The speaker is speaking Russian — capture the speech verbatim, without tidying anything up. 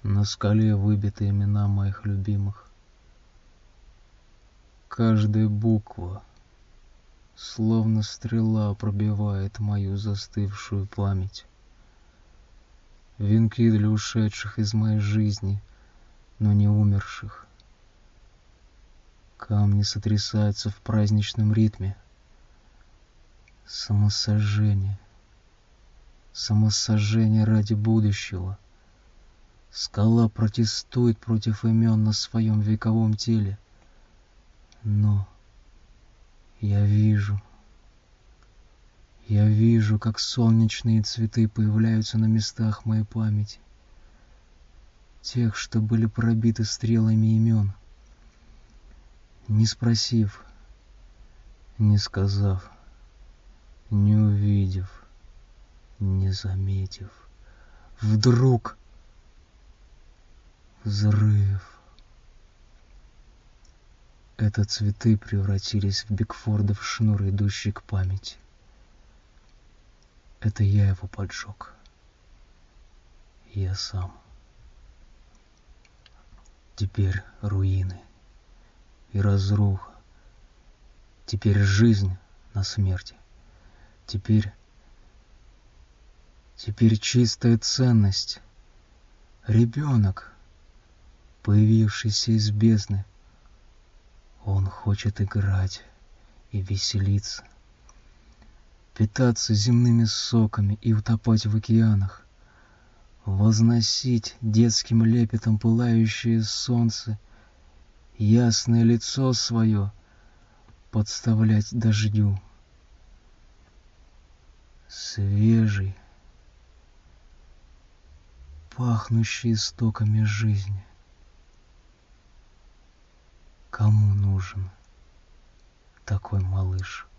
На скале выбиты имена моих любимых. Каждая буква, словно стрела, пробивает мою застывшую память. Венки для ушедших из моей жизни, но не умерших. Камни сотрясаются в праздничном ритме. Самосожжение. Самосожжение ради будущего. Скала протестует против имен на своем вековом теле. Но я вижу, я вижу, как солнечные цветы появляются на местах моей памяти, тех, что были пробиты стрелами имен, не спросив, не сказав, не увидев, не заметив. Вдруг взрыв. Это цветы превратились в Бигфордов шнур, идущий к памяти. Это я его поджег. Я сам. Теперь руины и разруха. Теперь жизнь на смерти. Теперь... Теперь чистая ценность. Ребенок, появившийся из бездны. Он хочет играть и веселиться, питаться земными соками и утопать в океанах, возносить детским лепетом пылающее солнце, ясное лицо свое подставлять дождю. Свежий, пахнущий истоками жизни. Кому нужен такой малыш?